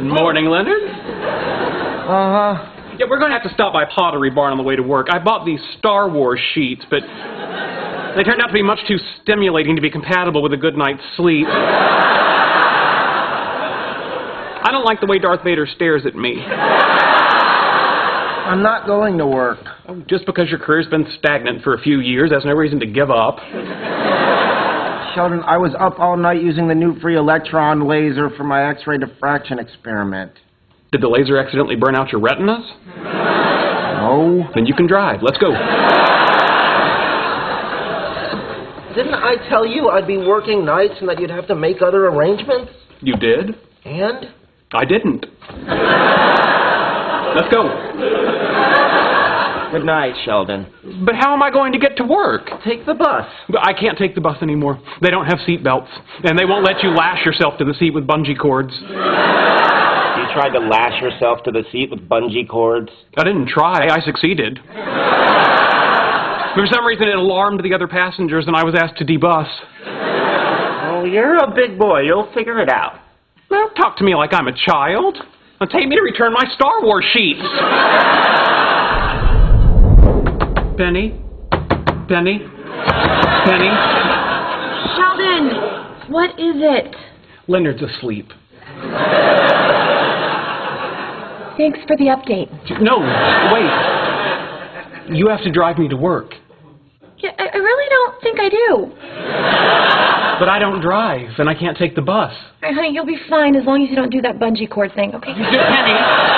morning, Leonard. Uh-huh. Yeah, we're going to have to stop by Pottery Barn on the way to work. I bought these Star Wars sheets, but they turned out to be much too stimulating to be compatible with a good night's sleep. I don't like the way Darth Vader stares at me. I'm not going to work. Oh, just because your career's been stagnant for a few years, that's no reason to give up. Sheldon, I was up all night using the new free electron laser for my X-ray diffraction experiment. Did the laser accidentally burn out your retinas? No. Then you can drive. Let's go. Didn't I tell you I'd be working nights and that you'd have to make other arrangements? You did? And? I didn't. Let's go. Good night, Sheldon. But how am I going to get to work? Take the bus. I can't take the bus anymore. They don't have seat belts, and they won't let you lash yourself to the seat with bungee cords. You tried to lash yourself to the seat with bungee cords? I didn't try. I succeeded. For some reason, it alarmed the other passengers, and I was asked to debus. Oh, you're a big boy. You'll figure it out. Don't talk to me like I'm a child. Now take me to return my Star Wars sheets. Penny? Penny? Penny? Sheldon, what is it? Leonard's asleep. Thanks for the update. No, wait. You have to drive me to work. Yeah, I really don't think I do. But I don't drive, and I can't take the bus. All right, honey, you'll be fine as long as you don't do that bungee cord thing, okay? Penny,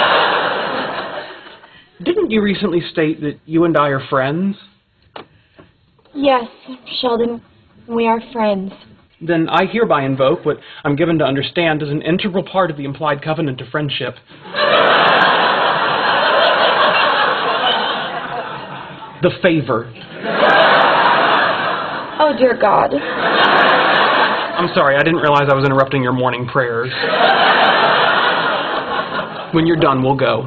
didn't you recently state that you and I are friends? Yes, Sheldon, we are friends. Then I hereby invoke what I'm given to understand as an integral part of the implied covenant of friendship. The favor. Oh, dear God. I'm sorry, I didn't realize I was interrupting your morning prayers. When you're done, we'll go.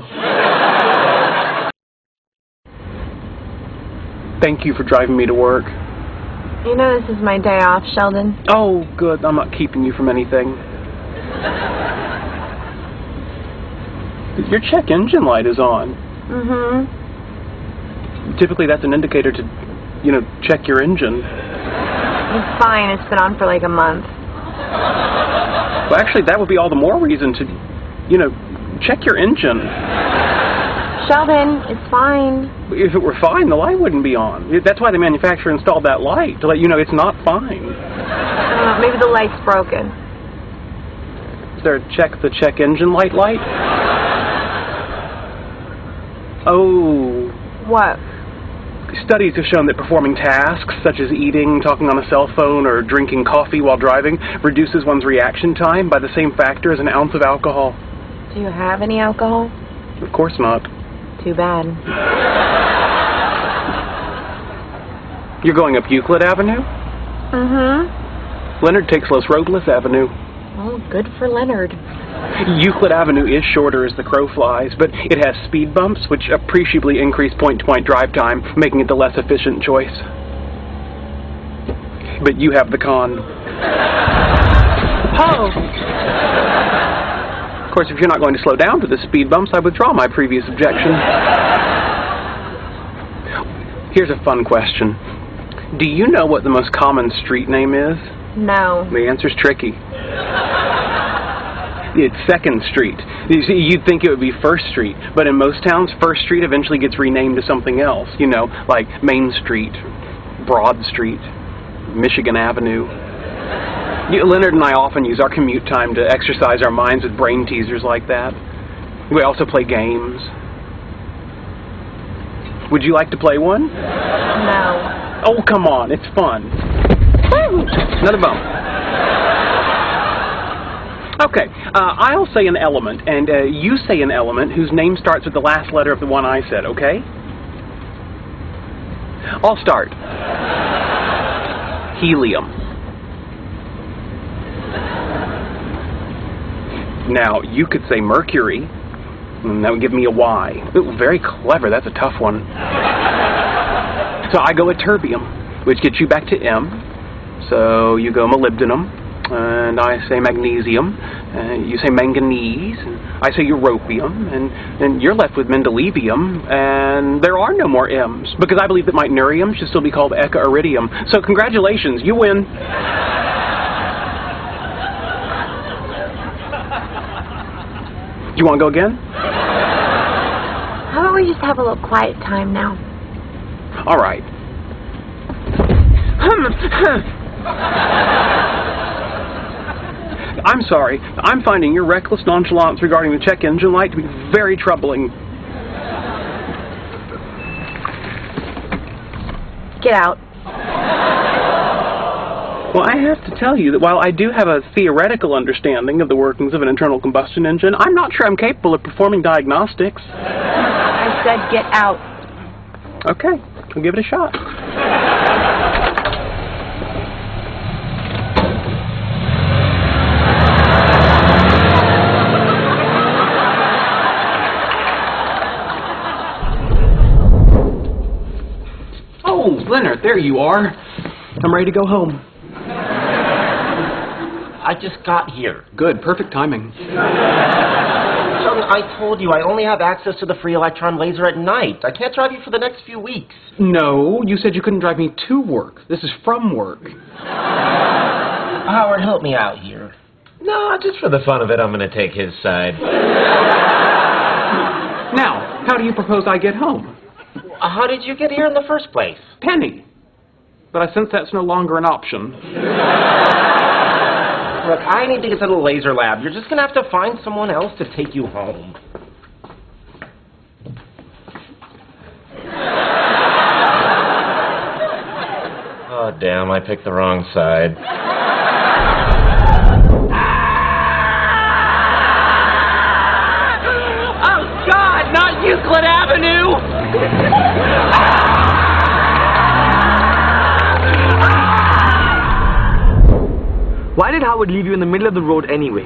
Thank you for driving me to work. You know this is my day off, Sheldon. Oh, good. I'm not keeping you from anything. Your check engine light is on. Mm-hmm. Typically, that's an indicator to, check your engine. It's fine. It's been on for like a month. Well, actually, that would be all the more reason to, check your engine. Sheldon, it's fine. If it were fine, the light wouldn't be on. That's why the manufacturer installed that light, to let you know it's not fine. Maybe the light's broken. Is there a check the check engine light? Oh. What? Studies have shown that performing tasks, such as eating, talking on a cell phone, or drinking coffee while driving, reduces one's reaction time by the same factor as an ounce of alcohol. Do you have any alcohol? Of course not. Too bad. You're going up Euclid Avenue? Mm-hmm. Leonard takes Los Robles Avenue. Oh, good for Leonard. Euclid Avenue is shorter as the crow flies, but it has speed bumps, which appreciably increase point-to-point drive time, making it the less efficient choice. But you have the con. Oh! Of course, if you're not going to slow down to the speed bumps, I withdraw my previous objection. Here's a fun question. Do you know what the most common street name is? No. The answer's tricky. It's 2nd Street. You see, you'd think it would be 1st Street, but in most towns, 1st Street eventually gets renamed to something else. Like Main Street, Broad Street, Michigan Avenue. Leonard and I often use our commute time to exercise our minds with brain teasers like that. We also play games. Would you like to play one? No. Oh, come on. It's fun. Another bump. Okay, I'll say an element, and you say an element whose name starts with the last letter of the one I said, okay? I'll start. Helium. Now, you could say mercury, and that would give me a Y. Ooh, very clever, that's a tough one. So I go with terbium, which gets you back to M. So you go molybdenum. And I say magnesium, you say manganese, and I say europium, and you're left with mendelevium, and there are no more M's, because I believe that meitnerium should still be called eka iridium. So congratulations, you win. Do you want to go again? How about we just have a little quiet time now? All right. I'm sorry. I'm finding your reckless nonchalance regarding the check engine light to be very troubling. Get out. Well, I have to tell you that while I do have a theoretical understanding of the workings of an internal combustion engine, I'm not sure I'm capable of performing diagnostics. I said get out. Okay, I'll give it a shot. Oh, Leonard, there you are. I'm ready to go home. I just got here. Good, perfect timing. Sheldon, I told you I only have access to the free electron laser at night. I can't drive you for the next few weeks. No, you said you couldn't drive me to work. This is from work. Howard, help me out here. No, just for the fun of it, I'm going to take his side. Now, how do you propose I get home? How did you get here in the first place? Penny. But I sense that's no longer an option. Look, I need to get to the laser lab. You're just going to have to find someone else to take you home. Oh, damn, I picked the wrong side. Oh, God, not Euclid Avenue! Why did Howard leave you in the middle of the road anyway?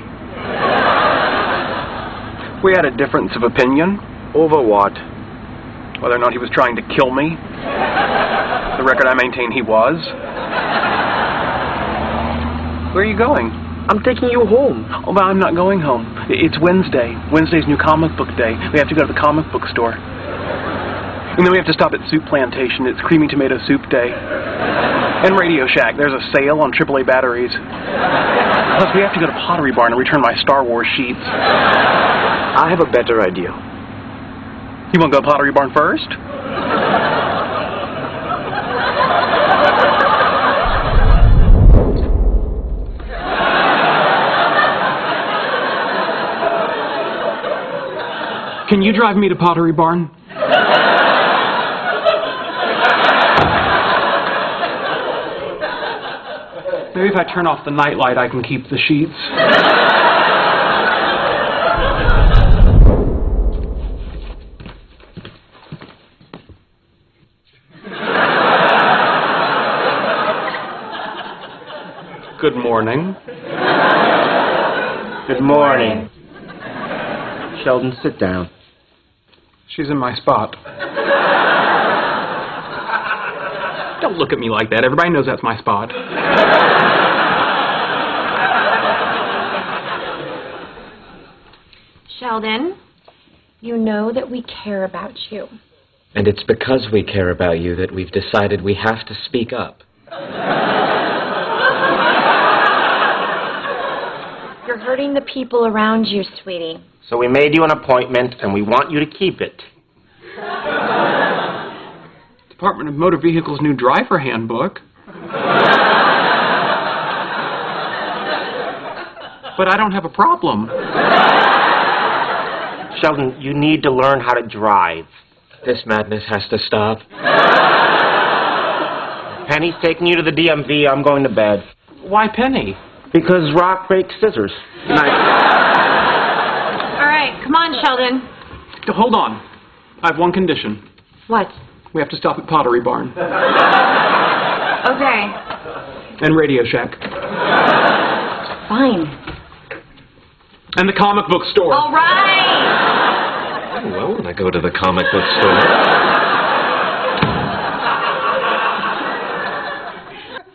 We had a difference of opinion. Over what? Whether or not he was trying to kill me. The record I maintain he was. Where are you going? I'm taking you home. Oh, but I'm not going home. It's Wednesday. Wednesday's new comic book day. We have to go to the comic book store. And then we have to stop at Soup Plantation. It's Creamy Tomato Soup Day. And Radio Shack. There's a sale on AAA batteries. Plus, we have to go to Pottery Barn and return my Star Wars sheets. I have a better idea. You want to go to Pottery Barn first? Can you drive me to Pottery Barn? Maybe if I turn off the nightlight, I can keep the sheets. Good morning. Good morning. Sheldon, sit down. She's in my spot. Don't look at me like that. Everybody knows that's my spot. Sheldon, you know that we care about you. And it's because we care about you that we've decided we have to speak up. You're hurting the people around you, sweetie. So we made you an appointment, and we want you to keep it. Department of Motor Vehicles' new driver handbook. But I don't have a problem. Sheldon, you need to learn how to drive. This madness has to stop. Penny's taking you to the DMV. I'm going to bed. Why Penny? Because rock breaks scissors. All right, come on, Sheldon. Hold on. I have one condition. What? We have to stop at Pottery Barn. Okay. And Radio Shack. Fine. And the comic book store. All right. Oh, well, when I go to the comic book store.